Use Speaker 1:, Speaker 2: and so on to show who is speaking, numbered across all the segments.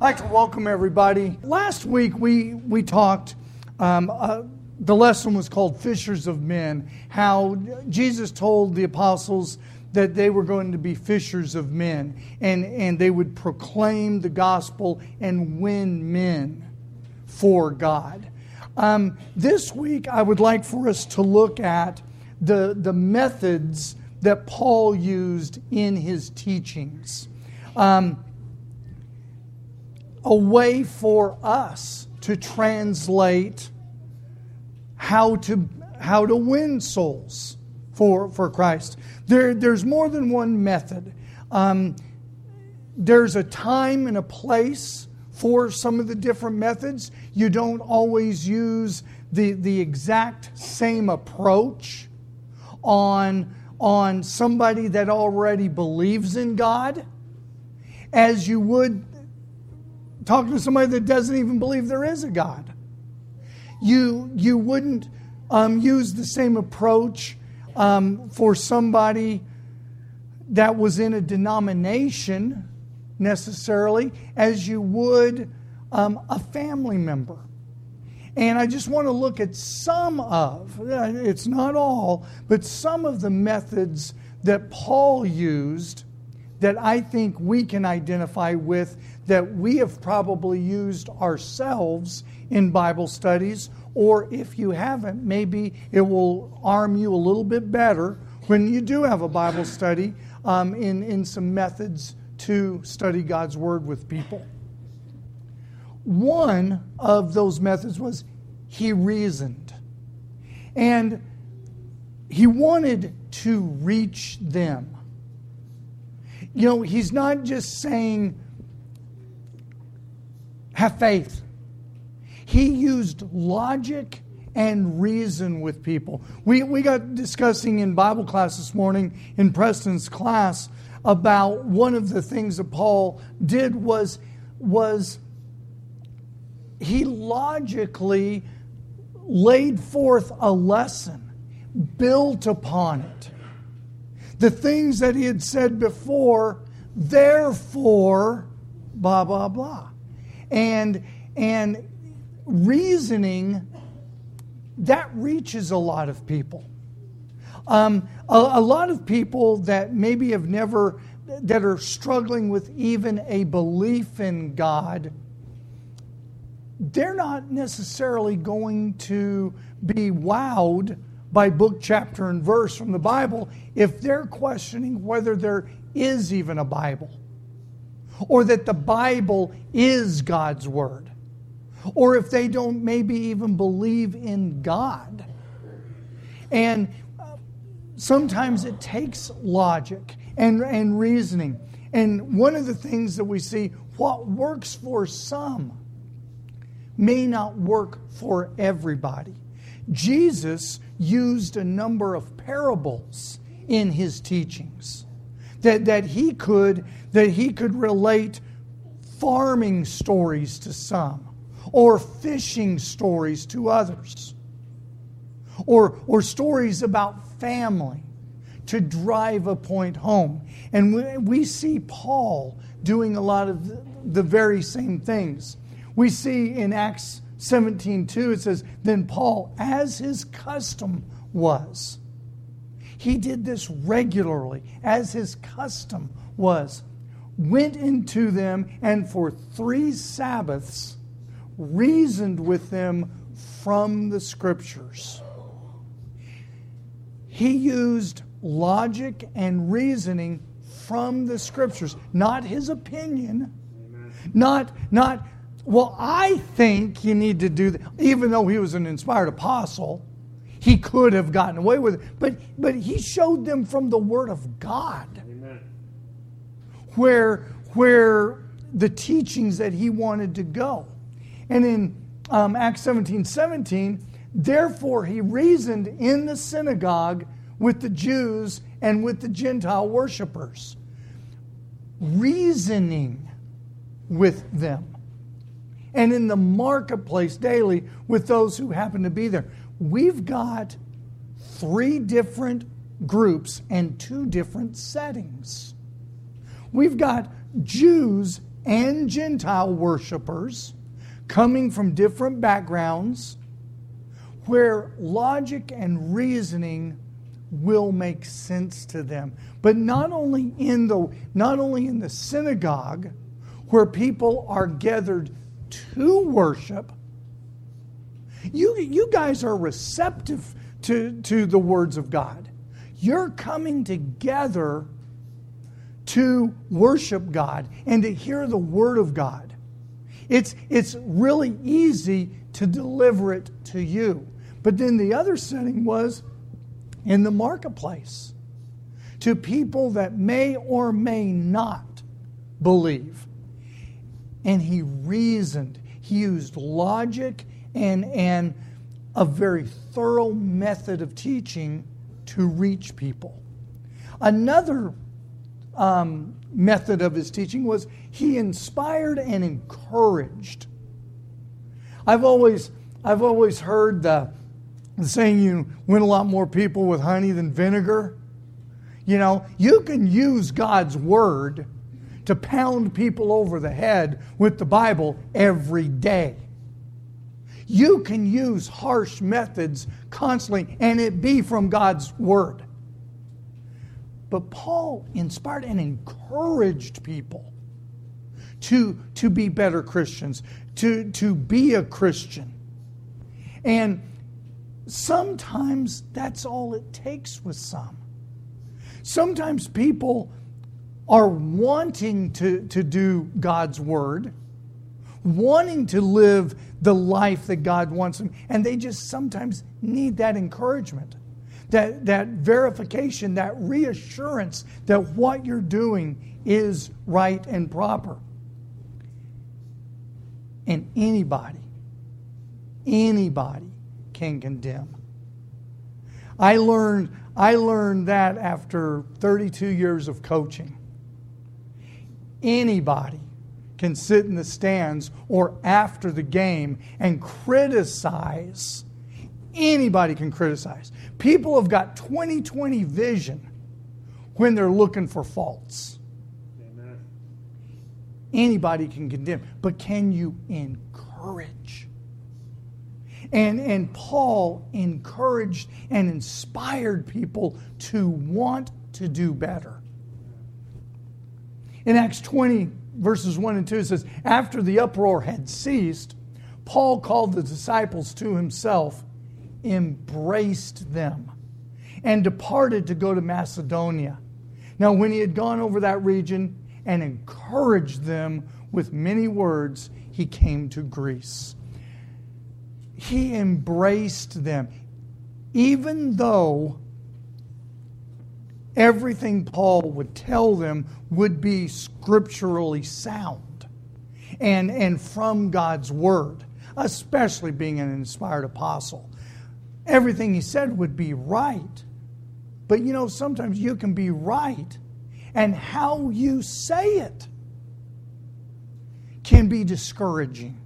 Speaker 1: I'd like to welcome everybody. Last week we talked, the lesson was called Fishers of Men, how Jesus told the apostles that they were going to be fishers of men, and they would proclaim the gospel and win men for God. This week I would like for us to look at the methods that Paul used in his teachings. A way for us to translate how to win souls for Christ. There's more than one method. There's a time and a place for some of the different methods. You don't always use the exact same approach on somebody that already believes in God as you would talking to somebody that doesn't even believe there is a God. You wouldn't use the same approach for somebody that was in a denomination necessarily as you would a family member. And I just want to look at some of, it's not all, but some of the methods that Paul used that I think we can identify with, that we have probably used ourselves in Bible studies, or if you haven't, maybe it will arm you a little bit better when you do have a Bible study in some methods to study God's Word with people. One of those methods was he reasoned. And he wanted to reach them. You know, he's not just saying, have faith. He used logic and reason with people. We got discussing in Bible class this morning, in Preston's class, about one of the things that Paul did was he logically laid forth a lesson, built upon it. The things that he had said before, therefore, blah, blah, blah. And reasoning, that reaches a lot of people. A lot of people that maybe have never, that are struggling with even a belief in God, they're not necessarily going to be wowed by book, chapter, and verse from the Bible if they're questioning whether there is even a Bible, or that the Bible is God's Word, or if they don't maybe even believe in God. And sometimes it takes logic and reasoning. And one of the things that we see, what works for some may not work for everybody. Jesus used a number of parables in his teachings that he could relate farming stories to some, or fishing stories to others, or stories about family to drive a point home. And we see Paul doing a lot of the very same things. We see in Acts 17:2, it says, then Paul, as his custom was, he did this regularly, as his custom was, went into them and for 3 Sabbaths reasoned with them from the Scriptures. He used logic and reasoning from the Scriptures, not his opinion, not well, I think you need to do that. Even though he was an inspired apostle, he could have gotten away with it. But he showed them from the Word of God. Amen. Where the teachings that he wanted to go. And in Acts 17:17, therefore he reasoned in the synagogue with the Jews and with the Gentile worshipers. Reasoning with them. And in the marketplace daily with those who happen to be there. We've got 3 different groups and 2 different settings. We've got Jews and Gentile worshipers coming from different backgrounds, where logic and reasoning will make sense to them. But not only in the synagogue, where people are gathered to worship. You guys are receptive to the words of God. You're coming together to worship God and to hear the Word of God. It's really easy to deliver it to you. But then the other setting was in the marketplace, to people that may or may not believe. And he reasoned. He used logic and a very thorough method of teaching to reach people. Another method of his teaching was he inspired and encouraged. I've always heard the saying, you win a lot more people with honey than vinegar. You know, you can use God's Word to pound people over the head with the Bible every day. You can use harsh methods constantly and it be from God's Word. But Paul inspired and encouraged people to be better Christians, to be a Christian. And sometimes that's all it takes with some. Sometimes people are wanting to do God's Word, wanting to live the life that God wants them, and they just sometimes need that encouragement, that verification, that reassurance that what you're doing is right and proper. And anybody can condemn. I learned that after 32 years of coaching. Anybody can sit in the stands or after the game and criticize. Anybody can criticize. People have got 20/20 vision when they're looking for faults. Amen. Anybody can condemn, but can you encourage? And Paul encouraged and inspired people to want to do better. In Acts 20, verses 1 and 2, it says, after the uproar had ceased, Paul called the disciples to himself, embraced them, and departed to go to Macedonia. Now, when he had gone over that region and encouraged them with many words, he came to Greece. He embraced them, even though everything Paul would tell them would be scripturally sound and from God's Word, especially being an inspired apostle. Everything he said would be right. But you know, sometimes you can be right, and how you say it can be discouraging.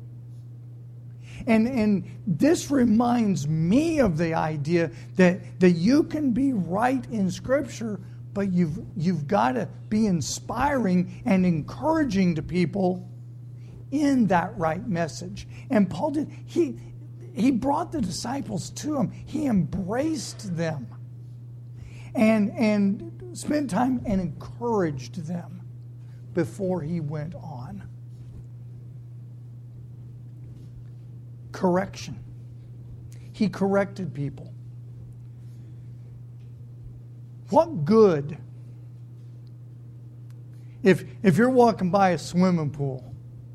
Speaker 1: And this reminds me of the idea that you can be right in Scripture, but you've got to be inspiring and encouraging to people in that right message. And Paul did. He brought the disciples to him. He embraced them and spent time and encouraged them before he went on. Correction. He corrected people. What good if you're walking by a swimming pool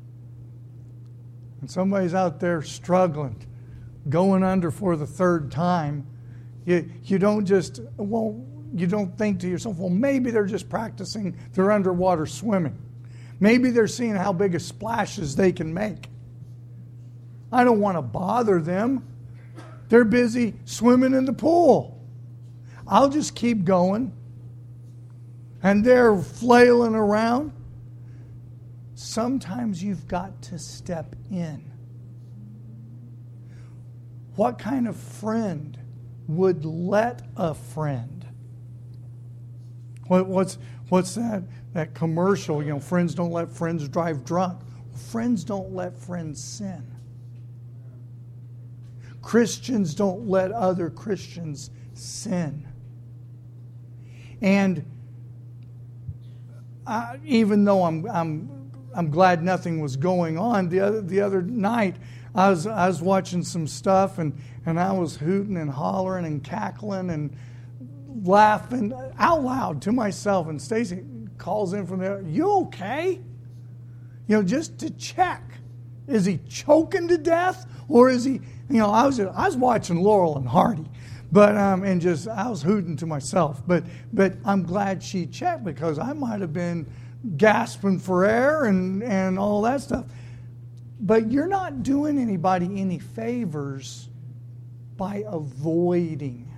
Speaker 1: and somebody's out there struggling, going under for the third time, you don't think to yourself, well, maybe they're just practicing their underwater swimming. Maybe they're seeing how big of splashes they can make. I don't want to bother them. They're busy swimming in the pool. I'll just keep going. And they're flailing around. Sometimes you've got to step in. What kind of friend would let a friend What's that commercial? Friends don't let friends drive drunk. Friends don't let friends sin. Christians don't let other Christians sin. And even though I'm glad nothing was going on, the other night I was watching some stuff and I was hooting and hollering and cackling and laughing out loud to myself. And Stacy calls in from there, "You okay?" Just to check. Is he choking to death, or is he? I was watching Laurel and Hardy, but I was hooting to myself. But I'm glad she checked, because I might have been gasping for air and all that stuff. But you're not doing anybody any favors by avoiding.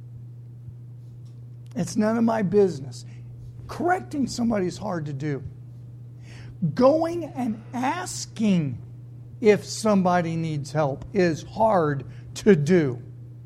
Speaker 1: It's none of my business. Correcting somebody is hard to do. Going and asking if somebody needs help is hard to do.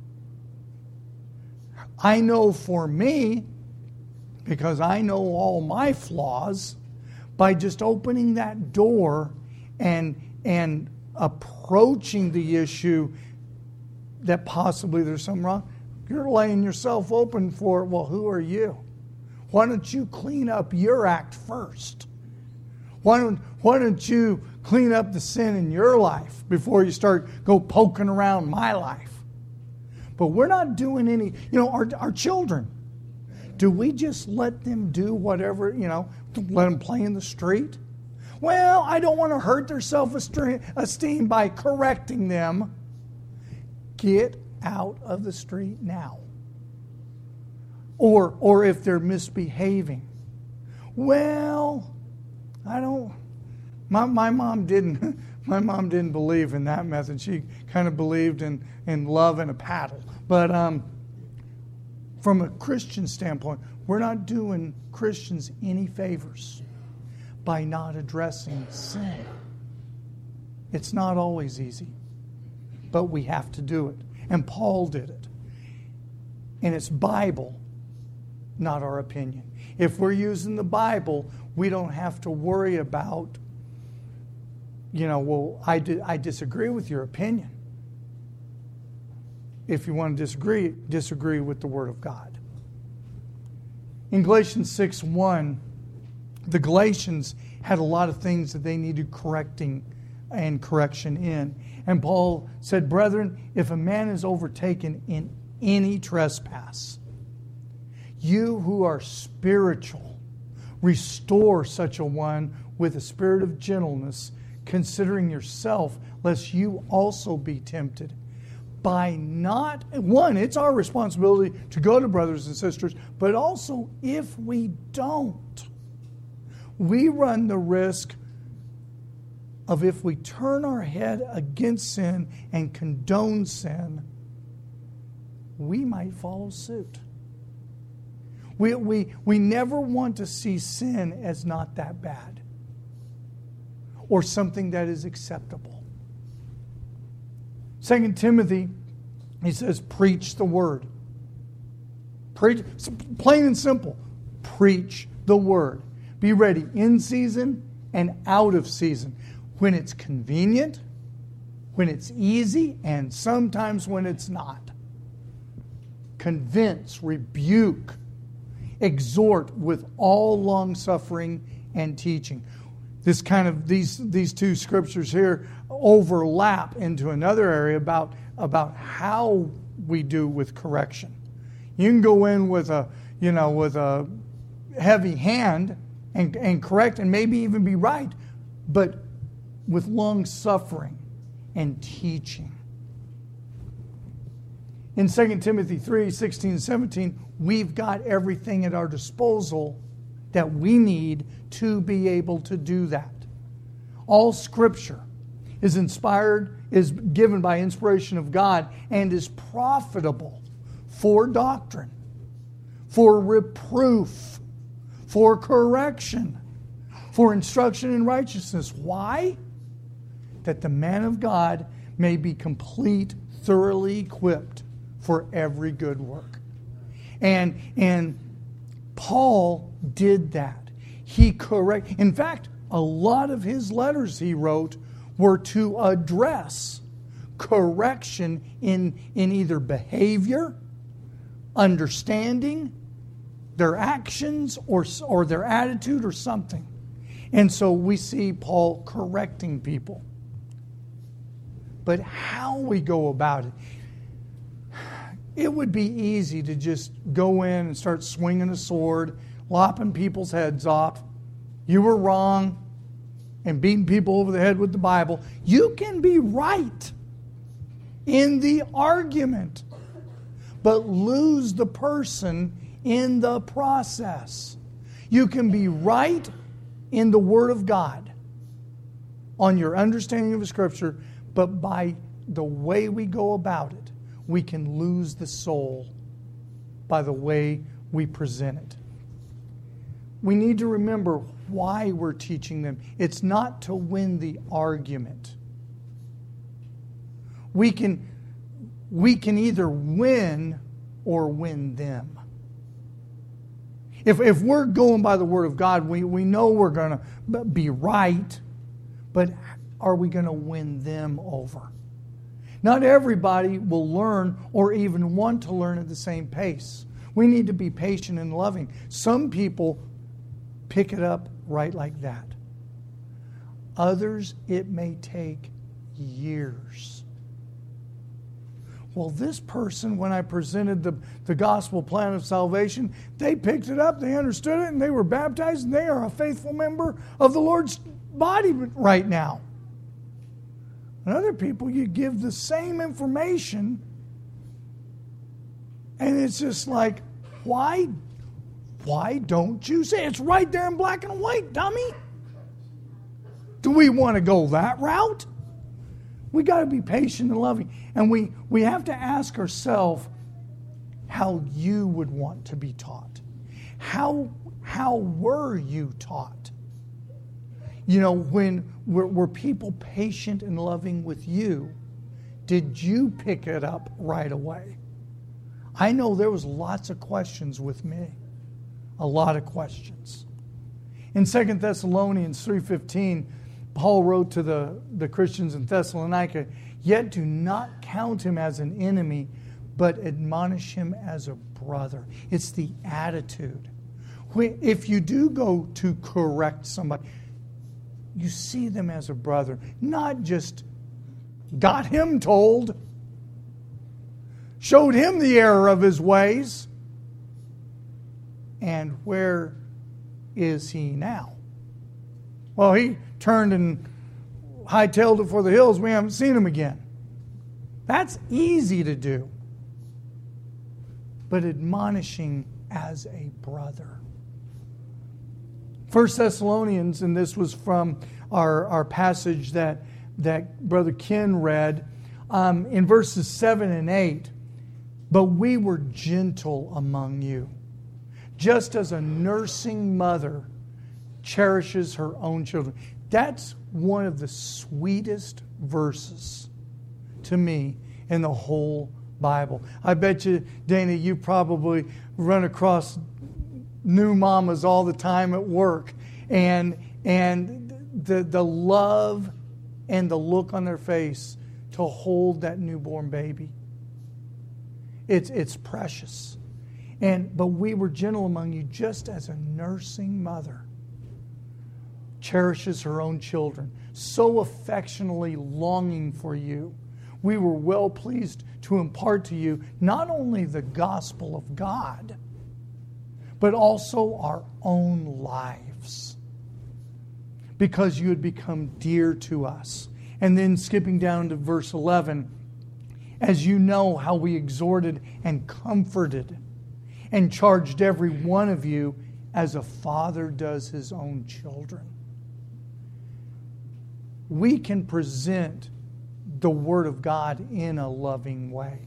Speaker 1: I know for me, because I know all my flaws, by just opening that door and approaching the issue that possibly there's something wrong, you're laying yourself open for, well, who are you? Why don't you clean up your act first? Why don't you clean up the sin in your life before you go poking around my life? But we're not doing any, our children. Do we just let them do whatever, let them play in the street? Well, I don't want to hurt their self-esteem by correcting them. Get out of the street now. Or if they're misbehaving. Well, my mom didn't believe in that method. She kind of believed in love and a paddle. But from a Christian standpoint, we're not doing Christians any favors by not addressing sin. It's not always easy, but we have to do it. And Paul did it. And it's Bible, not our opinion. If we're using the Bible, we don't have to worry about, I disagree with your opinion. If you want to disagree with the Word of God. In Galatians 6:1, the Galatians had a lot of things that they needed correcting and correction in. And Paul said, "Brethren, if a man is overtaken in any trespass, you who are spiritual, restore such a one with a spirit of gentleness, considering yourself, lest you also be tempted. It's our responsibility to go to brothers and sisters, but also if we don't, we run the risk of, if we turn our head against sin and condone sin, we might follow suit. We never want to see sin as not that bad or something that is acceptable. 2 Timothy, he says, preach the word. Preach, plain and simple. Preach the word. Be ready in season and out of season. When it's convenient, when it's easy, and sometimes when it's not. Convince, rebuke, exhort with all long-suffering and teaching. These two scriptures here overlap into another area about how we do with correction. You can go in with a heavy hand and correct and maybe even be right, but with long suffering and teaching. In 2 Timothy 3:16-17, we've got everything at our disposal that we need to be able to do that. All Scripture is given by inspiration of God, and is profitable for doctrine, for reproof, for correction, for instruction in righteousness. Why? That the man of God may be complete, thoroughly equipped for every good work. And Paul did that. In fact, a lot of his letters he wrote were to address correction in either behavior, understanding, their actions, or their attitude or something. And so we see Paul correcting people. But how we go about it, it would be easy to just go in and start swinging a sword, lopping people's heads off. You were wrong, and beating people over the head with the Bible. You can be right in the argument, but lose the person in the process. You can be right in the Word of God, on your understanding of the Scripture, but by the way we go about it, we can lose the soul by the way we present it. We need to remember why we're teaching them. It's not to win the argument. We can either win or win them. If we're going by the Word of God, we know we're going to be right, but are we going to win them over? Not everybody will learn or even want to learn at the same pace. We need to be patient and loving. Some people pick it up right like that. Others, it may take years. Well, this person, when I presented the gospel plan of salvation, they picked it up, they understood it, and they were baptized, and they are a faithful member of the Lord's body right now. And other people, you give the same information, and it's just like, why don't you say? It's right there in black and white, dummy. Do we want to go that route? We got to be patient and loving. And we have to ask ourselves how you would want to be taught. How were you taught? You know, when were people patient and loving with you? Did you pick it up right away? I know there was lots of questions with me. A lot of questions. In 2 Thessalonians 3:15, Paul wrote to the Christians in Thessalonica, "Yet do not count him as an enemy, but admonish him as a brother." It's the attitude. If you do go to correct somebody, you see them as a brother, not just got him told, showed him the error of his ways, and where is he now? Well, he turned and hightailed it for the hills. We haven't seen him again. That's easy to do. But admonishing as a brother. 1 Thessalonians, and this was from our passage that Brother Ken read, in verses 7 and 8, "But we were gentle among you, just as a nursing mother cherishes her own children." That's one of the sweetest verses to me in the whole Bible. I bet you, Dana, you probably run across new mamas all the time at work, and the love and the look on their face to hold that newborn baby. It's precious. But we were gentle among you, just as a nursing mother cherishes her own children, so affectionately longing for you. We were well pleased to impart to you not only the gospel of God, but also our own lives, because you had become dear to us. And then skipping down to verse 11, "As you know how we exhorted and comforted and charged every one of you as a father does his own children." We can present the Word of God in a loving way.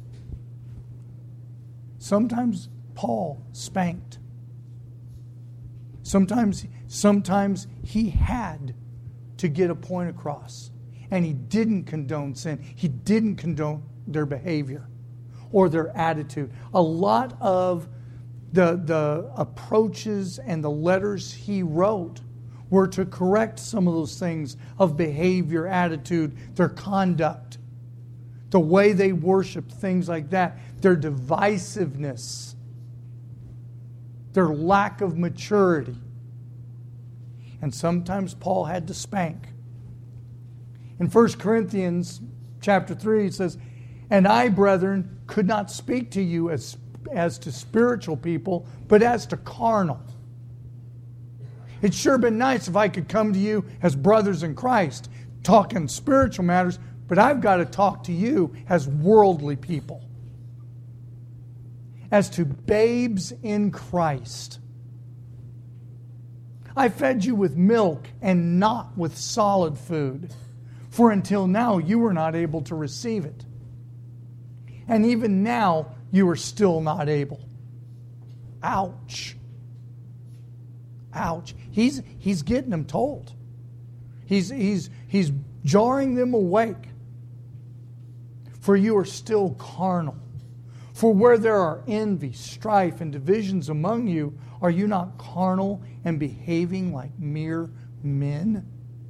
Speaker 1: Sometimes Paul spanked. Sometimes he had to get a point across. And he didn't condone sin. He didn't condone their behavior or their attitude. A lot of the approaches and the letters he wrote were to correct some of those things of behavior, attitude, their conduct, the way they worshiped, things like that, their divisiveness, their lack of maturity. And sometimes Paul had to spank. In 1 Corinthians chapter 3, it says, "And I, brethren, could not speak to you as to spiritual people, but as to carnal." It's sure been nice if I could come to you as brothers in Christ, talking spiritual matters, but I've got to talk to you as worldly people, as to babes in Christ. I fed you with milk and not with solid food, for until now you were not able to receive it. And even now you are still not able. Ouch. Ouch. He's getting them told. He's jarring them awake. For you are still carnal. For where there are envy, strife, and divisions among you, are you not carnal and behaving like mere men?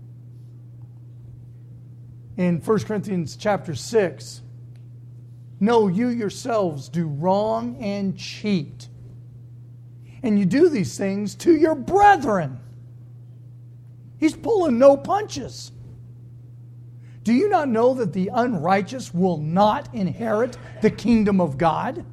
Speaker 1: In 1 Corinthians chapter 6, "No, you yourselves do wrong and cheat. And you do these things to your brethren." He's pulling no punches. "Do you not know that the unrighteous will not inherit the kingdom of God?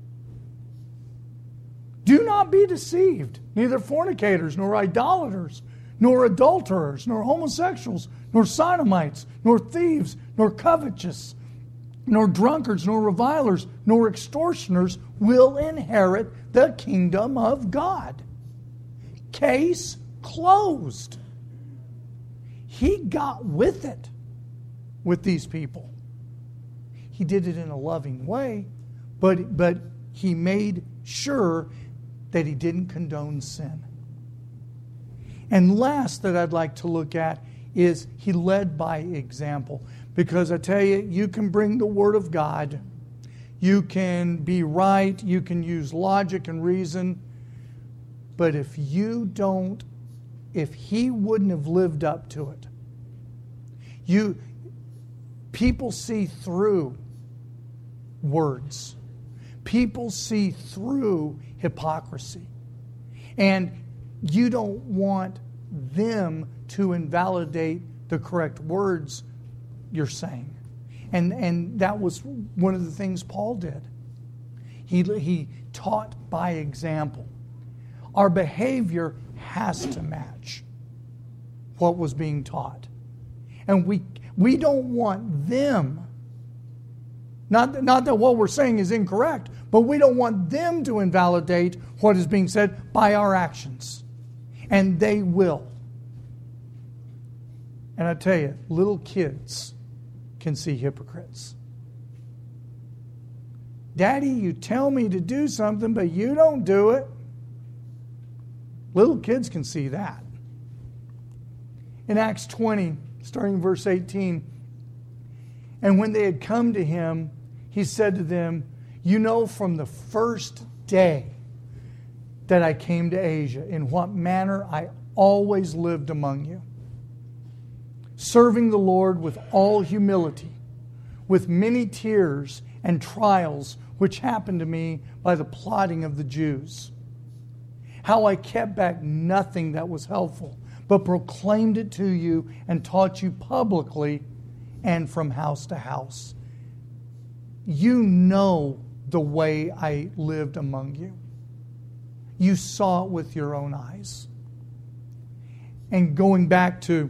Speaker 1: Do not be deceived. Neither fornicators, nor idolaters, nor adulterers, nor homosexuals, nor sodomites, nor thieves, nor covetous, nor drunkards, nor revilers, nor extortioners will inherit the kingdom of God." Case closed. He got with it with these people. He did it in a loving way, but he made sure that he didn't condone sin. And last that I'd like to look at is he led by example. Because I tell you, you can bring the Word of God, you can be right, you can use logic and reason, but if he wouldn't have lived up to it, people see through words. People see through hypocrisy. And you don't want them to invalidate the correct words you're saying. And that was one of the things Paul did. He taught by example. Our behavior has to match what was being taught. And we don't want them, not that what we're saying is incorrect, but we don't want them to invalidate what is being said by our actions. And they will. And I tell you, little kids can see hypocrites. Daddy, you tell me to do something, but you don't do it. Little kids can see that. In Acts 20, starting in verse 18, "And when they had come to him, he said to them, 'You know from the first day that I came to Asia, in what manner I always lived among you, serving the Lord with all humility, with many tears and trials which happened to me by the plotting of the Jews. How I kept back nothing that was helpful, but proclaimed it to you and taught you publicly and from house to house. You know the way I lived among you. You saw it with your own eyes.'" And going back to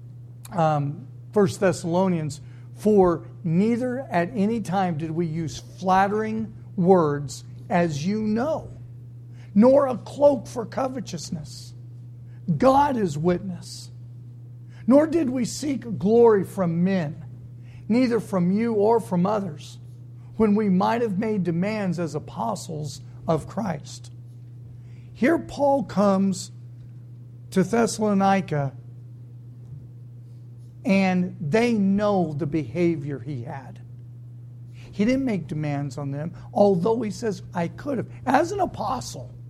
Speaker 1: 1 Thessalonians, "For neither at any time did we use flattering words, as you know, nor a cloak for covetousness. God is witness. Nor did we seek glory from men, neither from you or from others, when we might have made demands as apostles of Christ." Here Paul comes to Thessalonica, and they know the behavior he had. He didn't make demands on them, although he says, "I could have." As an apostle,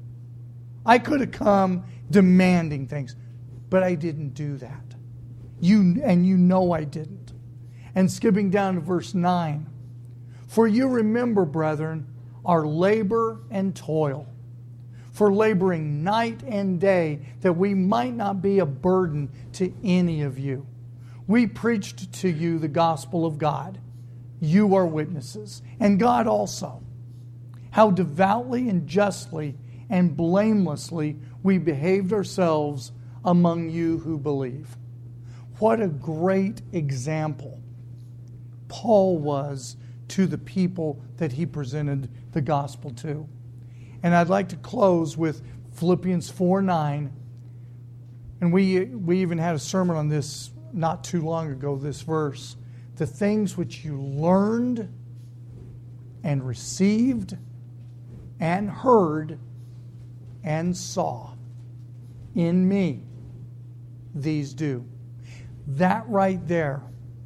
Speaker 1: I could have come demanding things, but I didn't do that. You know I didn't. And skipping down to verse 9. For you remember, brethren, our labor and toil, for laboring night and day, that we might not be a burden to any of you. We preached to you the gospel of God. You are witnesses, and God also, how devoutly and justly and blamelessly we behaved ourselves among you who believe. What a great example Paul was to the people that he presented the gospel to. And I'd like to close with Philippians 4:9. And we even had a sermon on this not too long ago, this verse. The things which you learned and received and heard and saw in me, these do. That right there,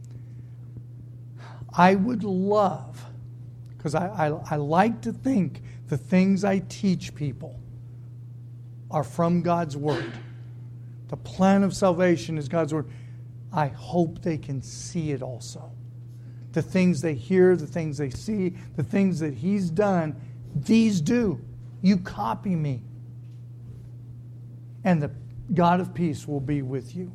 Speaker 1: I would love, because I like to think the things I teach people are from God's Word. The plan of salvation is God's Word. I hope they can see it also. The things they hear, the things they see, the things that He's done, these do. You copy me. And the God of peace will be with you.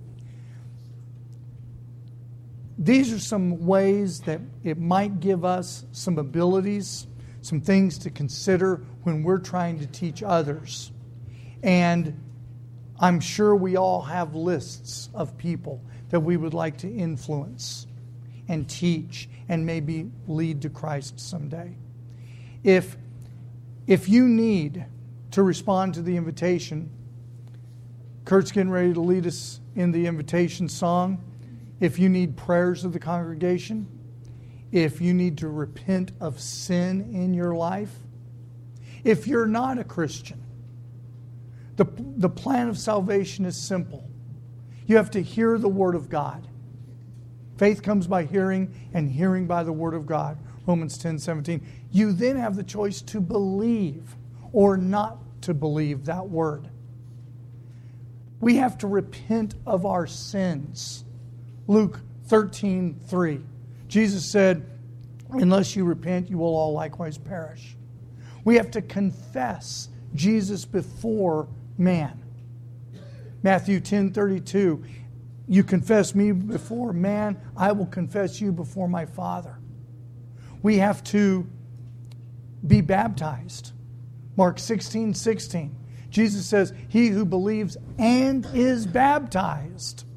Speaker 1: These are some ways that it might give us some abilities, some things to consider when we're trying to teach others. And I'm sure we all have lists of people that we would like to influence and teach and maybe lead to Christ someday. If you need to respond to the invitation, Kurt's getting ready to lead us in the invitation song. If you need prayers of the congregation, if you need to repent of sin in your life, if you're not a Christian, the plan of salvation is simple. You have to hear the Word of God. Faith comes by hearing, and hearing by the Word of God. Romans 10:17. You then have the choice to believe or not to believe that Word. We have to repent of our sins. Luke 13:3. Jesus said, unless you repent, you will all likewise perish. We have to confess Jesus before man. Matthew 10:32. You confess me before man, I will confess you before my Father. We have to be baptized. Mark 16:16. Jesus says, he who believes and is baptized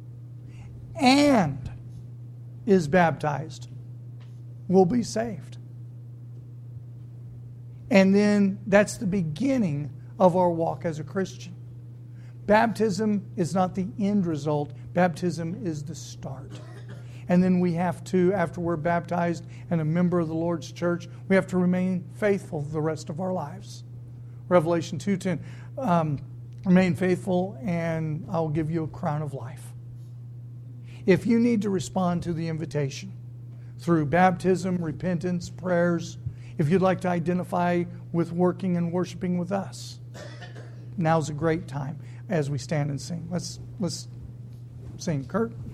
Speaker 1: will be saved. And then that's the beginning of our walk as a Christian. Baptism is not the end result. Baptism is the start. And then we have to, after we're baptized and a member of the Lord's church, we have to remain faithful the rest of our lives. Revelation 2:10, remain faithful and I will give you a crown of life. If you need to respond to the invitation through baptism, repentance, prayers, if you'd like to identify with working and worshiping with us, now's a great time as we stand and sing. Let's sing. Kurt?